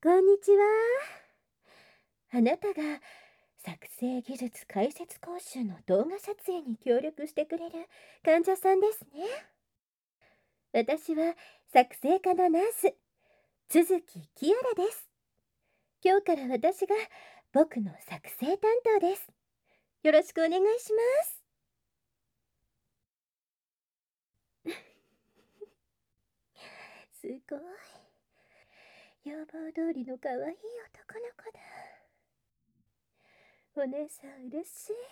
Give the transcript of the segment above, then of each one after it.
こんにちは。あなたが作成技術解説講習の動画撮影に協力してくれる患者さんですね。私は作成家のナース、都築キアラです。今日から私が僕の作成担当です。よろしくお願いします。すごい。要望通りの可愛い男の子だ。お姉さん嬉しい。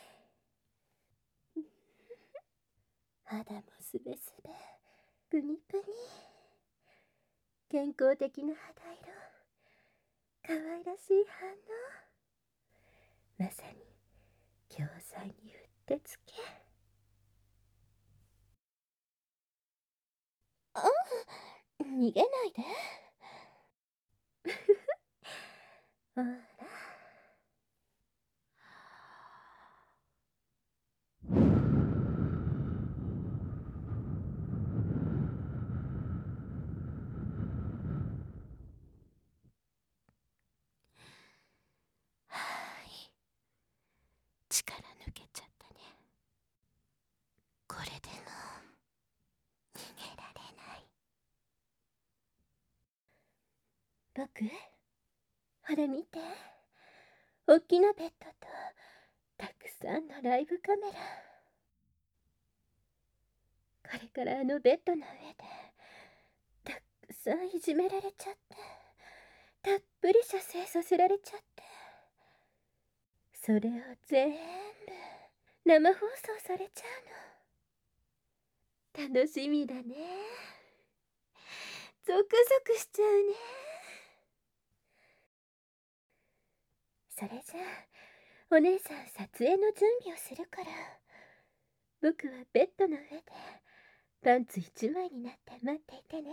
肌もすべすべ、プニプニ。健康的な肌色、可愛らしい反応。まさに教材にうってつけ。あ、逃げないで。ほら。はい、力抜けちゃったね。これでも逃げられない。僕、ほら見て。おっきなベッドとたくさんのライブカメラ。これからあのベッドの上でたくさんいじめられちゃって、たっぷり射精させられちゃって、それを全部生放送されちゃうの。楽しみだね。ゾクゾクしちゃうね。それじゃあお姉さん撮影の準備をするから、僕はベッドの上でパンツ一枚になって待っていてね。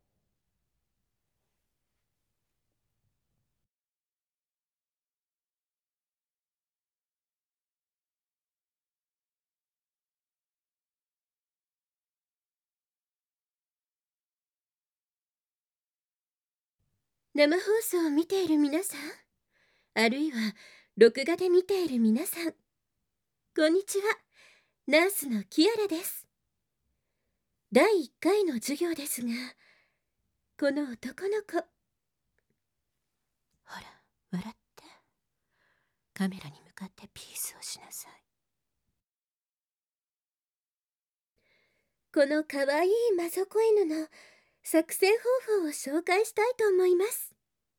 生放送を見ている皆さん、あるいは録画で見ている皆さん、こんにちは。ナースのキアラです。第1回の授業ですが、この男の子、ほら笑って、カメラに向かってピースをしなさい。このかわいいマゾコ犬の作成方法を紹介したいと思います。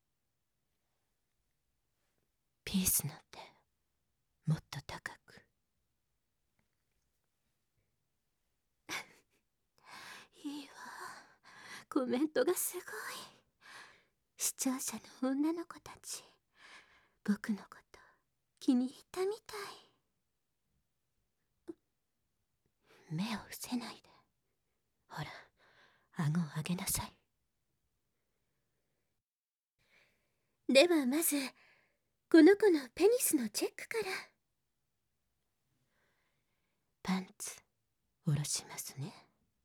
ピースなんてもっと高く。いいわ、コメントがすごい。視聴者の女の子たち、僕のこと気に入ったみたい。目を伏せないで。ほら、顎を上げなさい。ではまずこの子のペニスのチェックから。パンツ下ろしますね。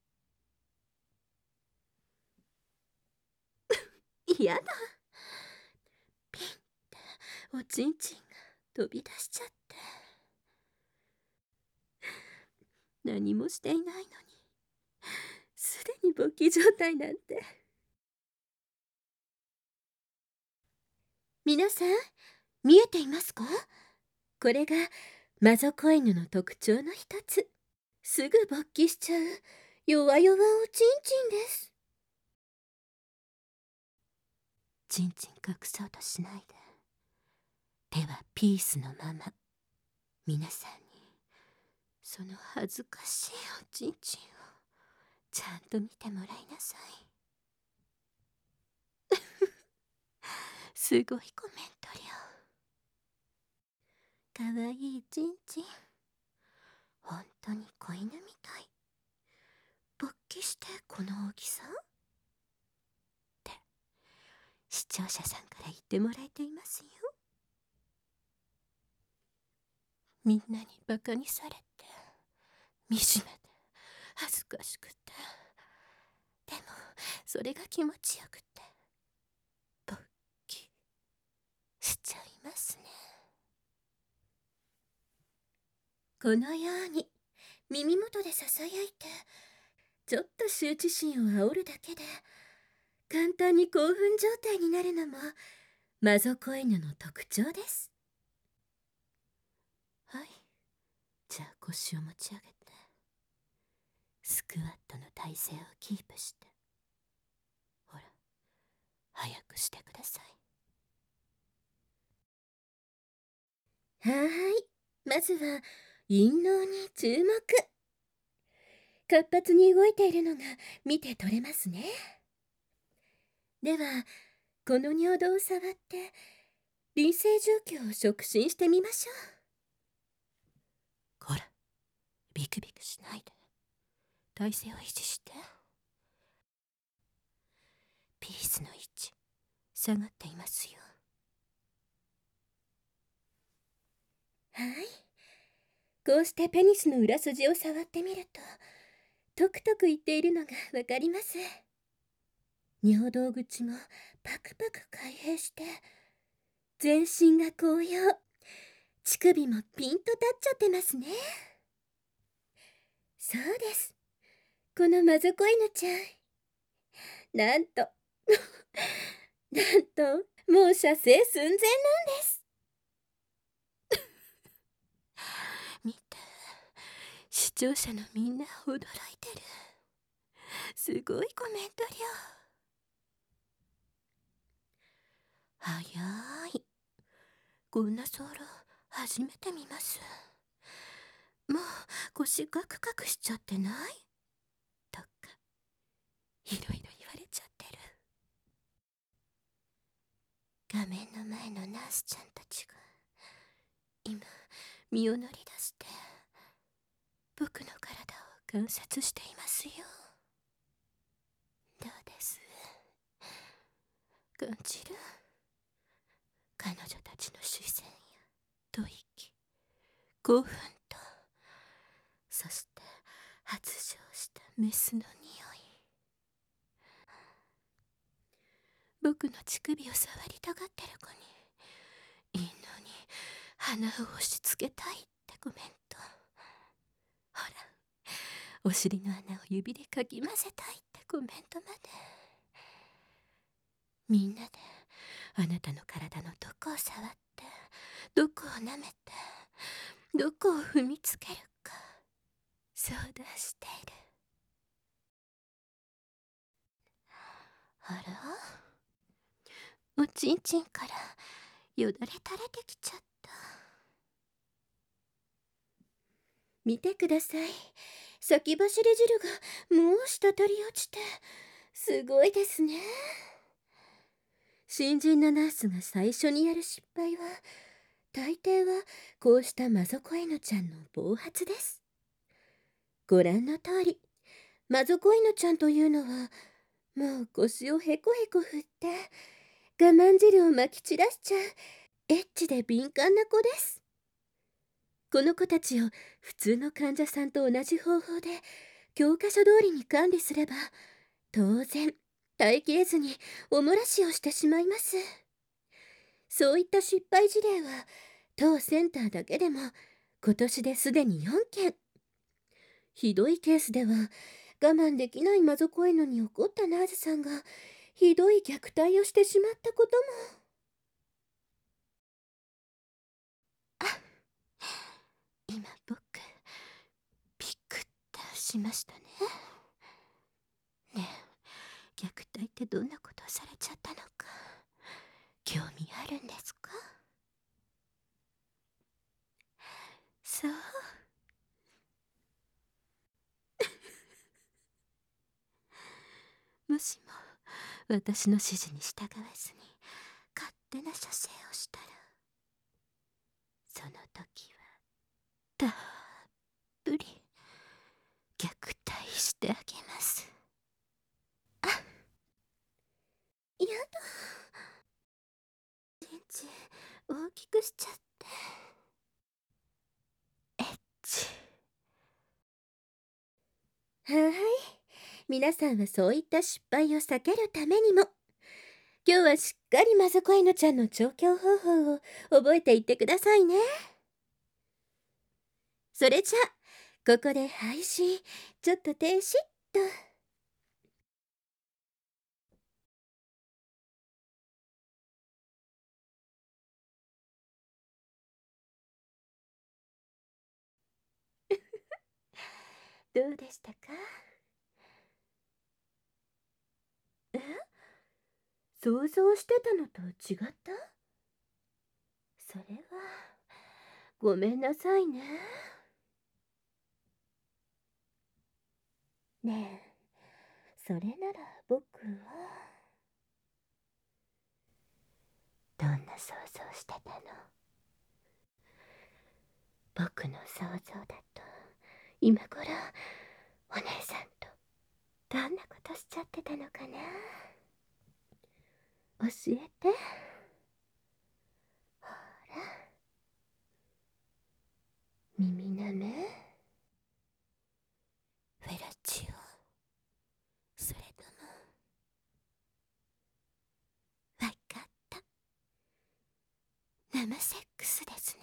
やだ、ピンっておちんちんが飛び出しちゃって。何もしていないのにすでに勃起状態なんて。皆さん見えていますか？これがマゾコイヌの特徴の一つ。すぐ勃起しちゃう弱々おちんちんです。ちんちん隠そうとしないで。手はピースのまま。皆さんにその恥ずかしいおちんちんをちゃんと見てもらいなさい。すごいコメント量。かわいいちんちん、本当に子犬みたい。勃起してこの大きさって視聴者さんから言ってもらえていますよ。みんなにバカにされて、惨めで恥ずかしくて、でもそれが気持ちよくて、勃起このように耳元でささやいて、ちょっと羞恥心を煽るだけで簡単に興奮状態になるのもマゾコ犬の特徴です。はい、じゃあ腰を持ち上げてスクワットの体勢をキープして、ほら早くしてください。まずは陰嚢に注目。活発に動いているのが見て取れますね。ではこの尿道を触って臨静状況を触診してみましょう。ほら、ビクビクしないで体勢を維持して。ピースの位置下がっていますよ。はい、こうしてペニスの裏筋を触ってみるとトクトク言っているのがわかります。尿道口もパクパク開閉して全身が紅葉、乳首もピンと立っちゃってますね。そうです、このマゾコ犬ちゃん、なんとなんともう射精寸前なんです。見て、視聴者のみんな驚いてる。すごいコメント量。早い。こんなソロ初めて見ます。もう腰ガクガクしちゃってないとかいろいろ言われちゃってる。画面の前のナースちゃんたちが今身を乗り出して僕の体を観察していますよ。どうです？感じる？彼女たちの視線や吐息、興奮と、そして発情したメスの匂い。僕の乳首を触りたがってる子にいいのに鼻を押し付けたいってコメント。ほら、お尻の穴を指でかき混ぜたいってコメントまで。みんなであなたの体のどこを触ってどこを舐めてどこを踏みつけるか相談している。あら、おちんちんからよだれ垂れてきちゃった。見てください、先走り汁がもう滴り落ちてすごいですね。新人のナースが最初にやる失敗は大抵はこうしたマゾコ犬ちゃんの暴発です。ご覧の通り、マゾコ犬ちゃんというのはもう腰をへこへこ振って我慢汁をまき散らしちゃうエッチで敏感な子です。この子たちを普通の患者さんと同じ方法で教科書通りに管理すれば当然耐えきれずにお漏らしをしてしまいます。そういった失敗事例は当センターだけでも今年ですでに4件。ひどいケースでは我慢できないマゾコ犬に怒ったナーズさんがひどい虐待をしてしまったことも。あ、今僕ピクッとしましたね。ねえ、虐待ってどんなことをされちゃったのか興味あるんですか？そうもしも私の指示に従わずに勝手な射精をしたらその時はたっぷり虐待してあげます。あ、やだ、チンチン大きくしちゃってエッチ。はい、皆さんはそういった失敗を避けるためにも今日はしっかりマゾコ犬ちゃんの調教方法を覚えていってくださいね。 それじゃここで配信ちょっと停止っと。どうでしたか？え？想像してたのと違った？それはごめんなさいね。ねえ、それなら僕はどんな想像してたの？僕の想像だと今頃お姉さんとどんなことしちゃってたのかな？教えて。ほら、耳なめ？フェラチオ、それともわかった、生セックスですね。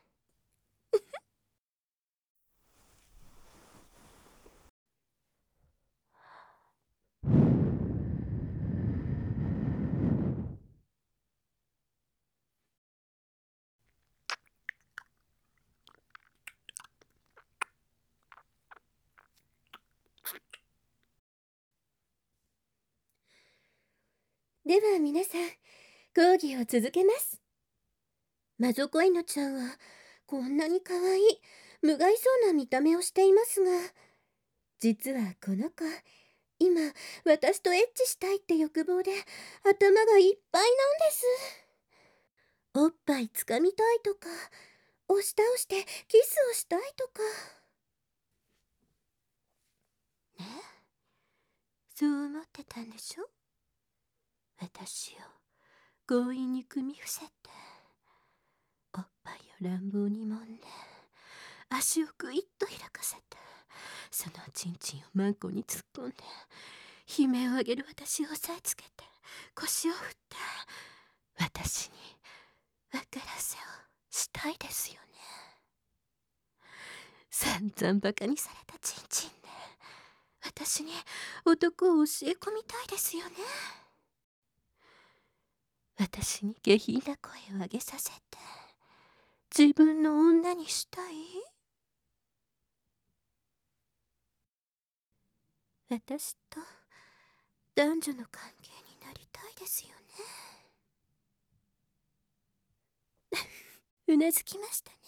では皆さん、講義を続けます。魔族イノちゃんはこんなに可愛い無害そうな見た目をしていますが、実はこの子、今私とエッチしたいって欲望で頭がいっぱいなんです。おっぱいつかみたいとか、押し倒してキスをしたいとかね。そう思ってたんでしょ？私を強引に組み伏せて、おっぱいを乱暴に揉んで、足をグイッと開かせて、そのチンチンをマンコに突っ込んで、悲鳴を上げる私を押さえつけて、腰を振って、私に分からせをしたいですよね。散々バカにされたチンチンで、私に男を教え込みたいですよね。私に下品な声を上げさせて、自分の女にしたい？私と男女の関係になりたいですよね。うなずきましたね。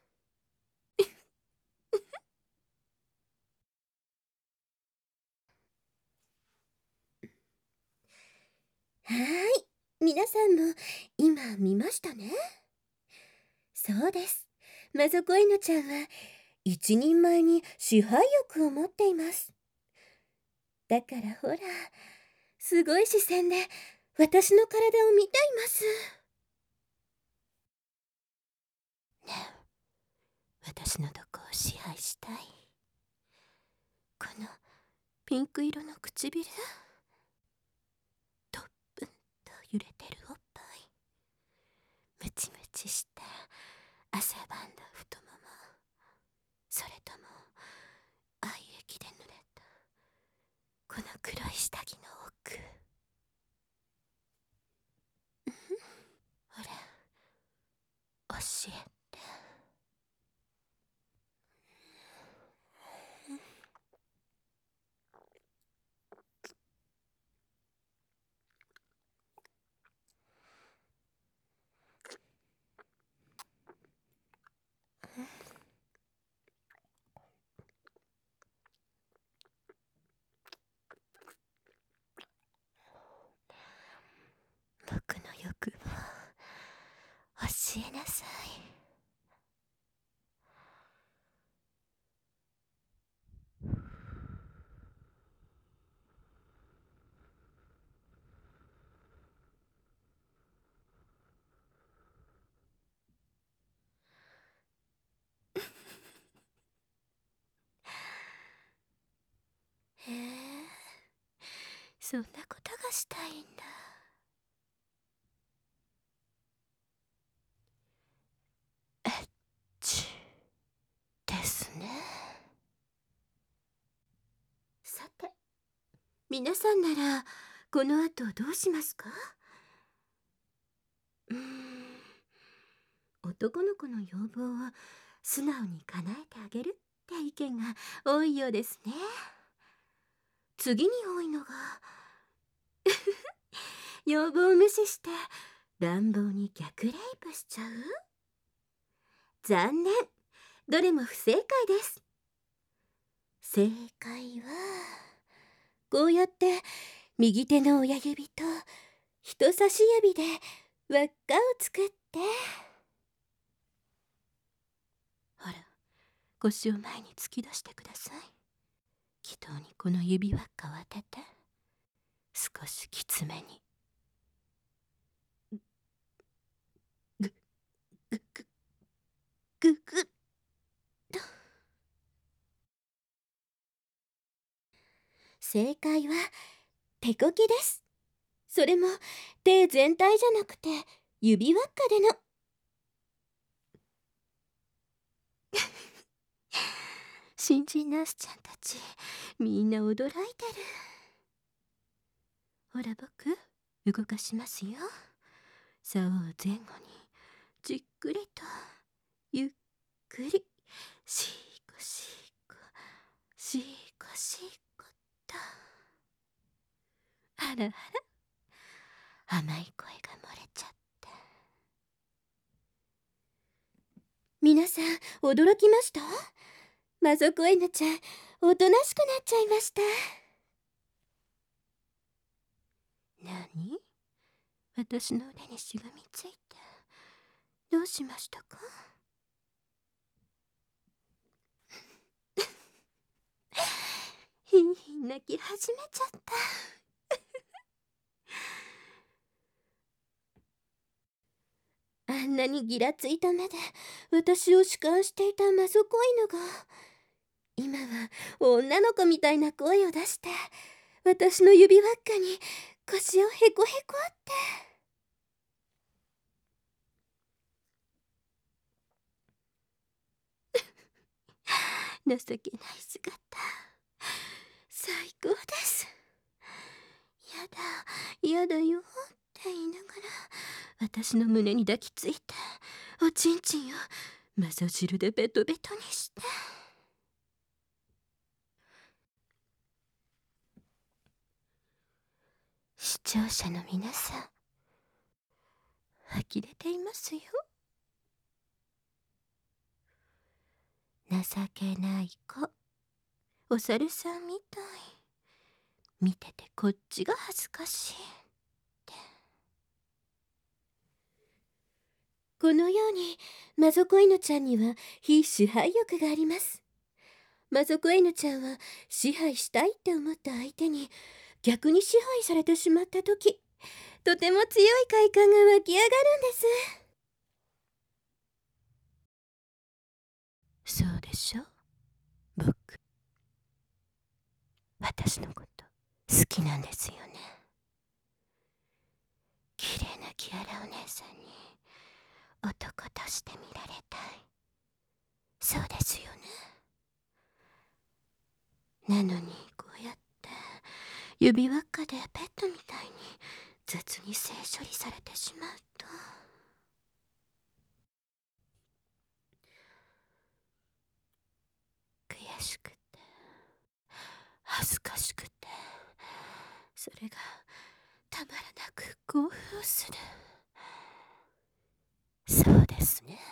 はーい、皆さんも今見ましたね。そうです。魔族イノちゃんは一人前に支配欲を持っています。だからほら、すごい視線で私の体を見ています。ねえ、私のどこを支配したい？このピンク色の唇、とっぷんと揺れてるおっぱい、ムチムチした汗ばんだ太もも、それとも愛液で濡れたこの黒い下着の奥。ほら、教えて。僕の欲望教えなさい。へえ、そんなことがしたいんだ。エッチです皆さんならこの後どうしますか？男の子の要望を素直に叶えてあげるって意見が多いようですね。次に多いのが要望を無視して乱暴に逆レイプしちゃう。残念、どれも不正解です。正解はこうやって右手の親指と人差し指で輪っかを作って、ほら、腰を前に突き出してください。祈祷にこの指輪っかを当てて、少しきつめに。ぐぐぐぐぐっと。正解は手こきです。それも手全体じゃなくて指輪っかでの。新人ナースちゃんたちみんな驚いてる。ほら僕動かしますよ。竿を前後にじっくりとゆっくりしこしこしこしこと。あらあら、甘い声が漏れちゃって。皆さん驚きました？マゾコエヌちゃんおとなしくなっちゃいました。何？私の腕にしがみついてどうしましたか？ひんひん泣き始めちゃった。あんなにギラついた目で私を弛緩していたマゾコイヌが今は女の子みたいな声を出して私の指輪っかに腰をへこへこって。情けない姿、最高です。やだやだよって言いながら私の胸に抱きついておちんちんをマゾ汁でベトベトにして。視聴者の皆さん呆れていますよ。情けない子、お猿さんみたい。見ててこっちが恥ずかしいって。このようにマゾコイヌちゃんには非支配欲があります。マゾコイヌちゃんは支配したいって思った相手に逆に支配されてしまった時、とても強い快感が湧き上がるんです。そうでしょ？僕、私のこと好きなんですよね。綺麗なキアラお姉さんに男として見られたい。そうですよね。なのにこうやって指輪っかでペットみたいに雑に性処理されてしまうと、悔しくて恥ずかしくて、それがたまらなく興奮する。そうですね。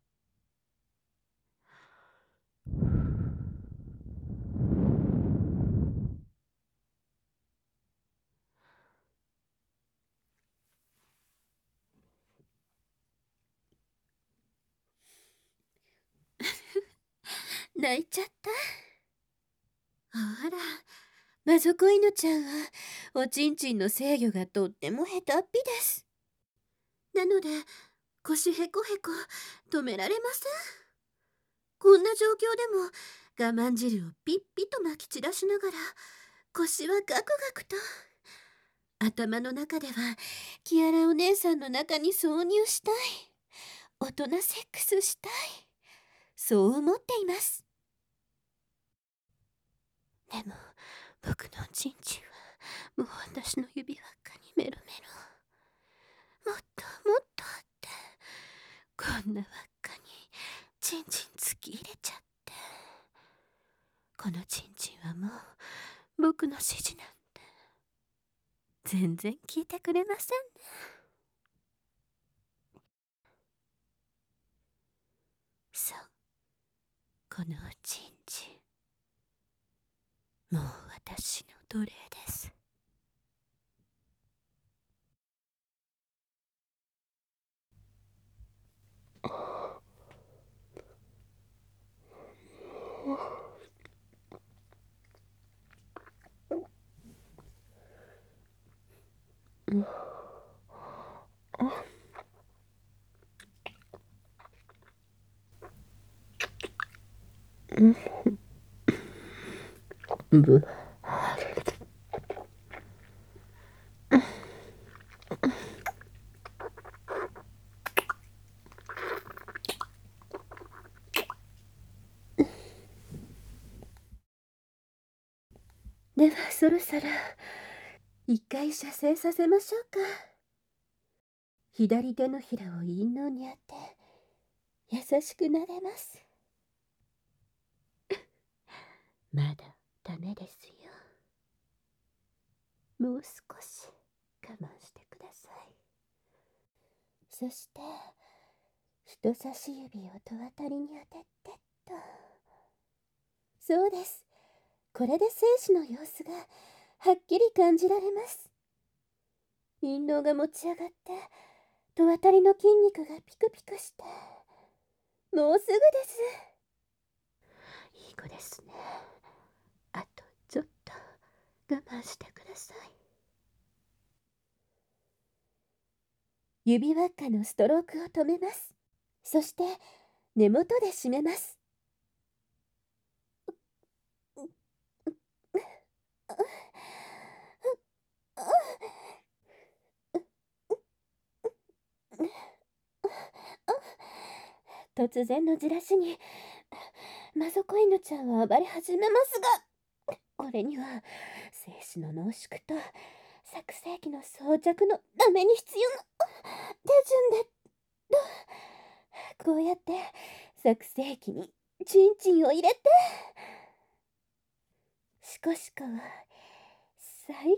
泣いちゃった。あら、マゾコイヌちゃんはおちんちんの制御がとっても下手っぴです。なので腰へこへこ止められません。こんな状況でも我慢汁をピッピとまき散らしながら腰はガクガクと。頭の中ではキアラお姉さんの中に挿入したい、大人セックスしたい、そう思っています。でも僕のおちんちんはもう私の指輪っかにメロメロ。もっともっとって、こんな輪っかにチンチン突き入れちゃって。このチンチンはもう僕の指示なんて全然聞いてくれませんね。そう、このおちんちん、もう私の奴隷です。ぶではそろそろ一回射精させましょうか。左手のひらを陰嚢に当て優しくなれます。まだダメですよ。もう少し我慢してください。そして人差し指を戸当たりに当ててっと。そうです。これで精子の様子がはっきり感じられます。陰嚢が持ち上がって戸当たりの筋肉がピクピクして、もうすぐです。いい子ですね。あとちょっと我慢してください。指輪っかのストロークを止めます。そして根元で締めます。突然のじらしにマゾコイヌちゃんは暴れ始めますが、これには精子の濃縮と作成機の装着のために必要な手順で、こうやって作成機にチンチンを入れて、シコシコは再開。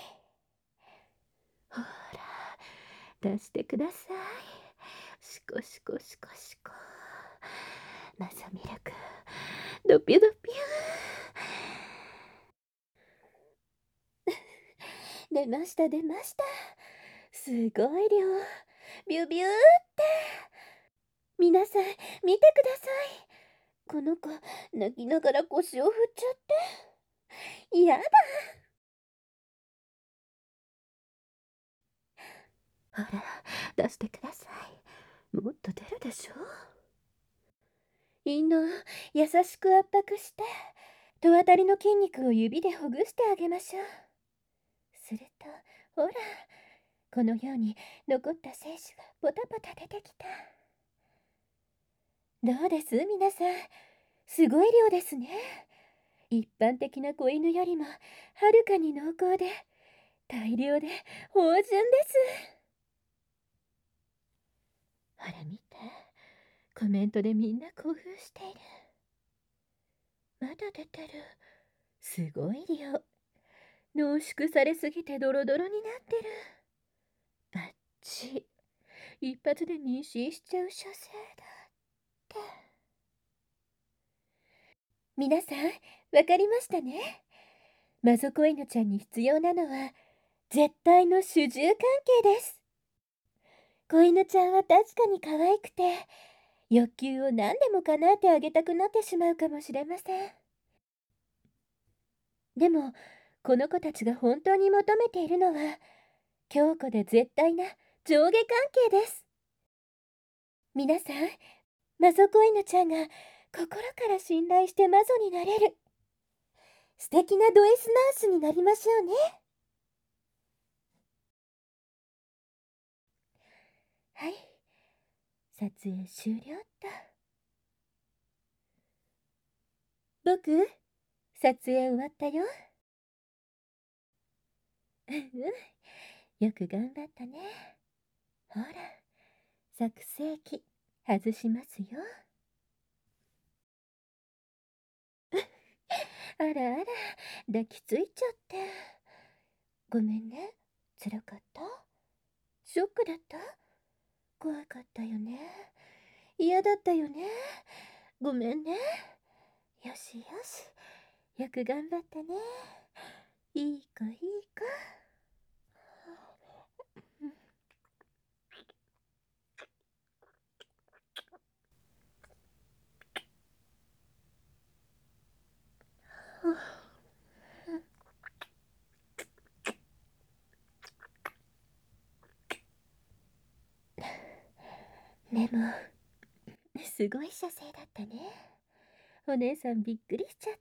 ほら出してください。シコシコシコシコ。マザミルクドピュドピュ。出ました出ました。すごい量。ビュビューって。皆さん見てください。この子泣きながら腰を振っちゃって。やだ。ほら出してください。もっと出るでしょ。陰嚢優しく圧迫して戸当たりの筋肉を指でほぐしてあげましょう。するとほら、このように残った精子がポタポタ出てきた。どうです皆さん、すごい量ですね。一般的な子犬よりもはるかに濃厚で大量で芳醇です。ほら見て、コメントでみんな興奮している。まだ出てる。すごい量。濃縮されすぎてドロドロになってる。バッチ、一発で妊娠しちゃう射精だって。皆さんわかりましたね。マゾコイヌちゃんに必要なのは絶対の主従関係です。子犬ちゃんは確かに可愛くて欲求を何でも叶えてあげたくなってしまうかもしれません。でもこの子たちが本当に求めているのは強固で絶対な上下関係です。皆さん、マゾコイヌちゃんが心から信頼してマゾになれる素敵なド S ナースになりましょうね。はい、撮影終了っと。僕、撮影終わったよ。 よく頑張ったね。ほら、作成機外しますよ。あらあら、抱きついちゃって。ごめんね。辛かった？ショックだった？怖かったよね。嫌だったよね。ごめんね。よしよし。よく頑張ったね。いい子いい子。でも、すごい射精だったね。お姉さんびっくりしちゃった。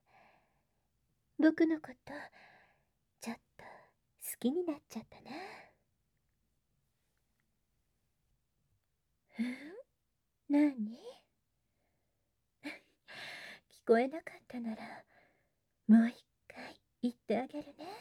僕のこと、ちょっと好きになっちゃったな。何？聞こえなかったなら、もう一回言ってあげるね。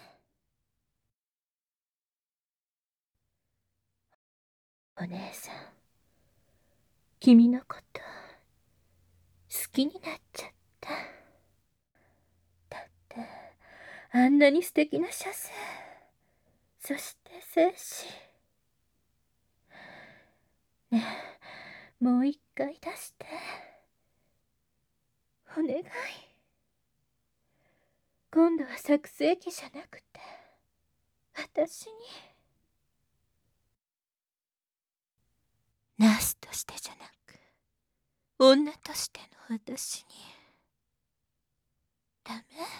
お姉さん、君のこと好きになっちゃった。だってあんなに素敵な射精、そして精子。ねえ、もう一回出して。お願い。今度は作成機じゃなくて、私に。ナースとしてじゃなく、女としての私に。ダメ？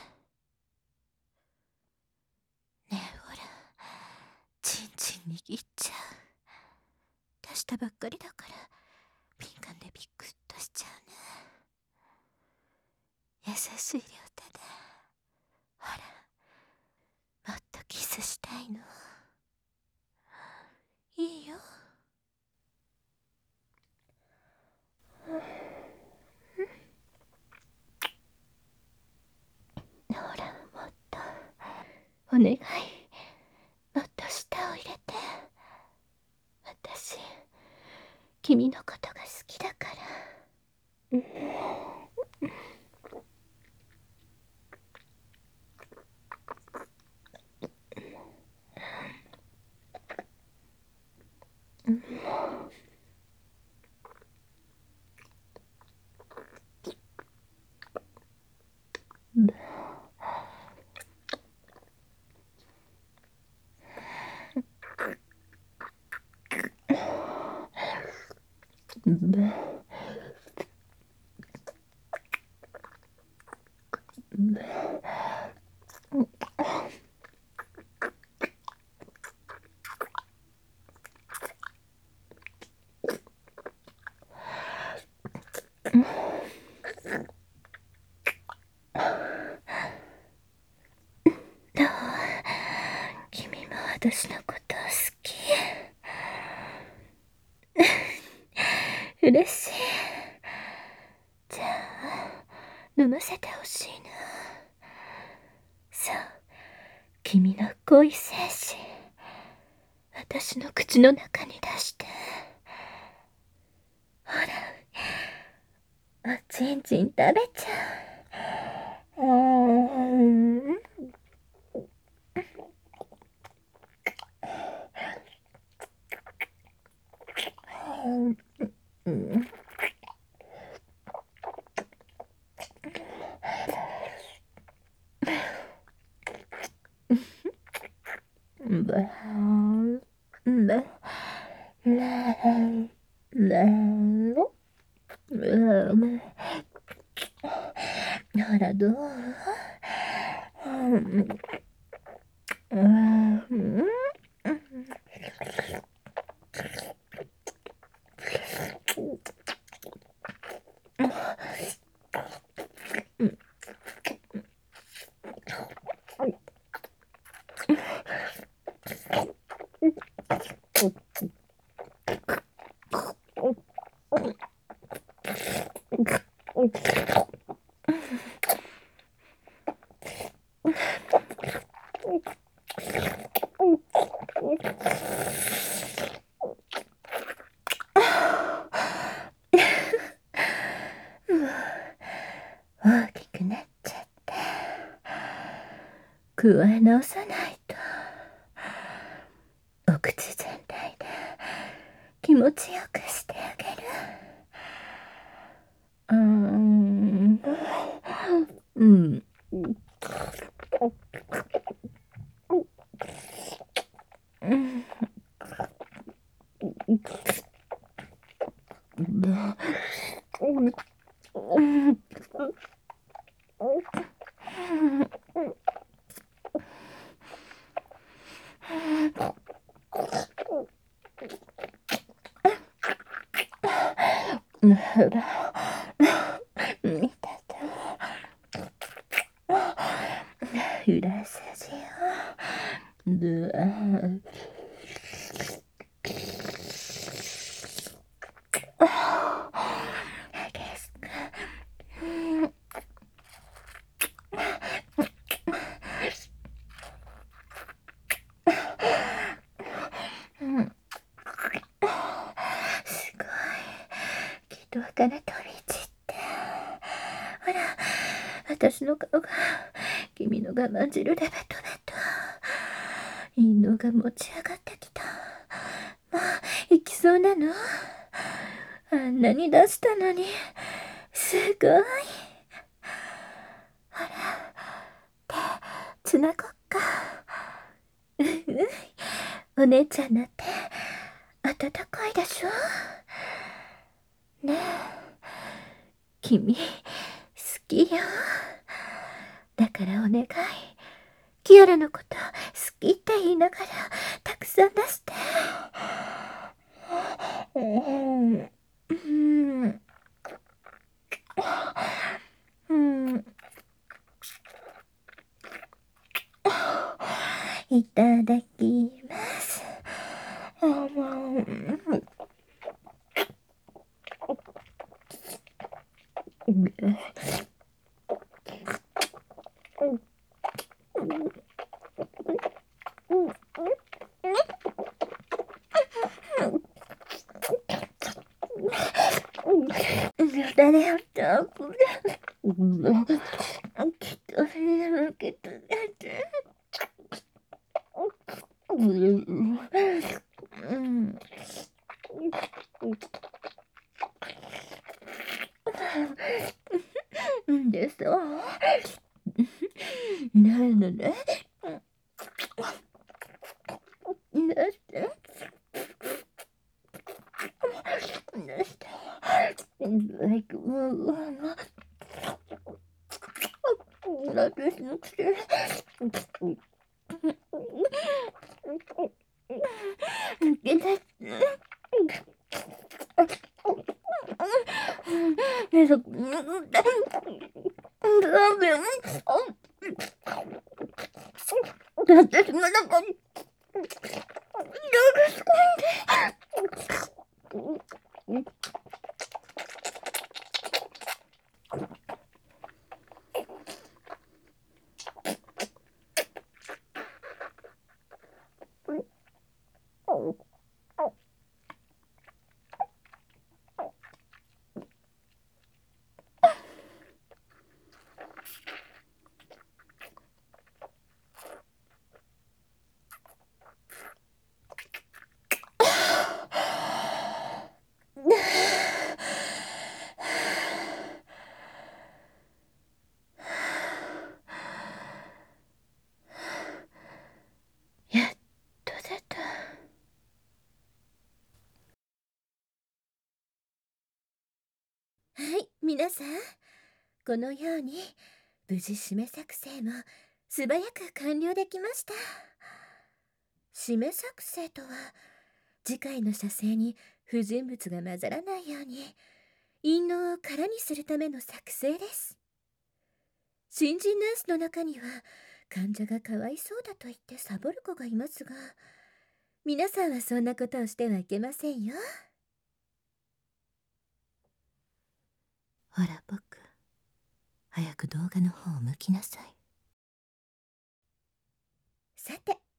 ねえほら、チンチン握っちゃう。出したばっかりだから敏感でビクッとしちゃうね。優しい両手で、ほら、もっとキスしたいの。いいよ。ほら、もっとお願い。もっと舌を入れて。私、君のことが好きだから。どう？君も私のこと好き？嬉しい。じゃあ、飲ませてほしいな。そう、君の恋精子、私の口の中に出して。ほら、おちんちん食べちゃう。ほらどう？ 大きくなっちゃって、加え直さないと。お口全体で気持ちよくしてあげる。うん。ほら、見てて。裏筋をぶわー激しく。すごい。きっとから飛び散って。ほら、私の顔が君の我慢汁でベトベト。陰嚢が持ち上がってきた。もう行きそうなの？あんなに出したのに。すごい。ほら、手つなごっか。お姉ちゃんの手温かいでしょ？ねえ、君好きよ。だからお願い、キアラのこと好きって言いながらたくさん出して。うんうんうん。いただきます。誰をときっと眠けてて。でそう。なのね。なして。なして。私のくせ。けだって。ねそ。私の中に。やっと出た。はい、皆さん、このように無事締め作成も素早く完了できました。締め作成とは、次回の写生に不純物が混ざらないように陰嚢を空にするための作成です。新人ナースの中には患者がかわいそうだと言ってサボる子がいますが、皆さんはそんなことをしてはいけませんよ。ほら僕、早く動画の方を向きなさい。さて、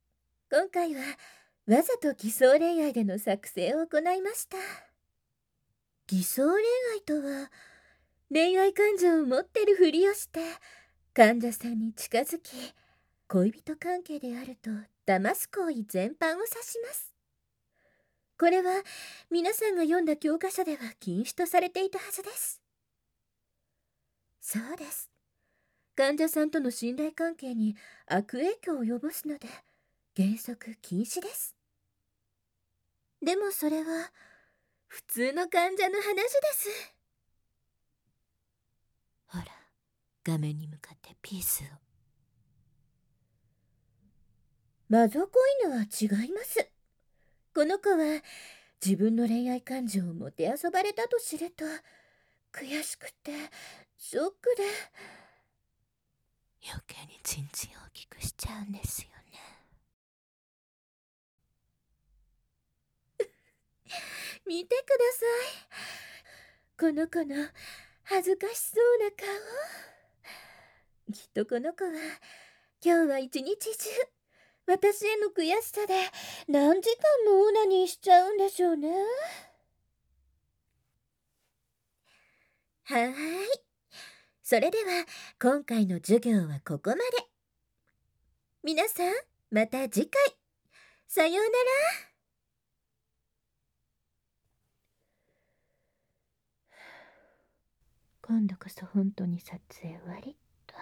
回はわざと偽装恋愛での作戦を行いました。偽装恋愛とは、恋愛感情を持ってるふりをして患者さんに近づき、恋人関係であると騙す行為全般を指します。これは皆さんが読んだ教科書では禁止とされていたはずです。そうです。患者さんとの信頼関係に悪影響を及ぼすので原則禁止です。でもそれは普通の患者の話です。ほら、画面に向かってピースを。マゾコイヌは違います。この子は自分の恋愛感情をもてあそばれたと知ると悔しくてショックで、余計にチンチン大きくしちゃうんですよね。見てください、この子の恥ずかしそうな顔。きっとこの子は今日は一日中私への悔しさで何時間もオナニーしちゃうんでしょうね。はーい、それでは今回の授業はここまで。皆さんまた次回、さようなら。今度こそ本当に撮影終わりっと。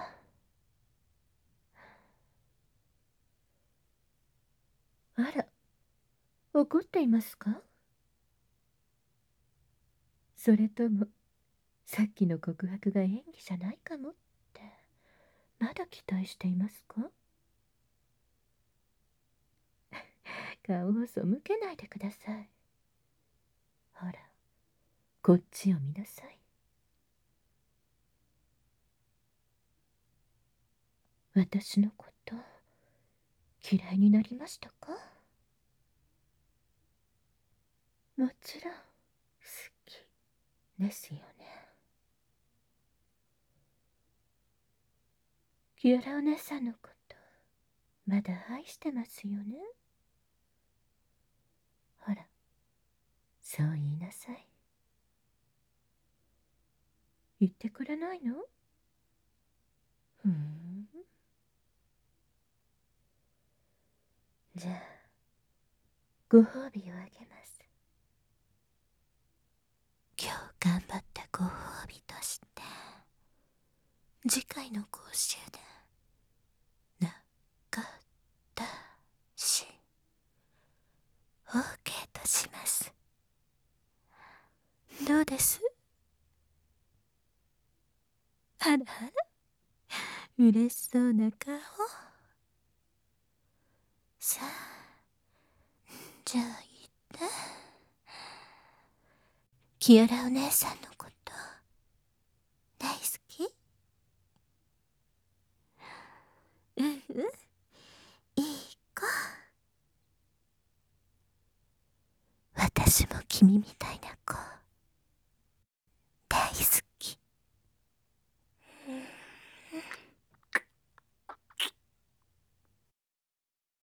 あら、怒っていますか？それともさっきの告白が演技じゃないかもってまだ期待していますか？顔を背けないでください。ほら、こっちを見なさい。私のこと嫌いになりましたか？もちろん好きですよね。キアラお姉さんのことまだ愛してますよね。ほら、そう言いなさい。言ってくれないの？じゃあご褒美をあげます。今日頑張ったご褒美として、次回の講習で中出し OK とします。どうです？あらあら、嬉しそうな顔。さあ、じゃあ言って。キアラお姉さんのこと大好き？うんうん、いい子。私も君みたいな子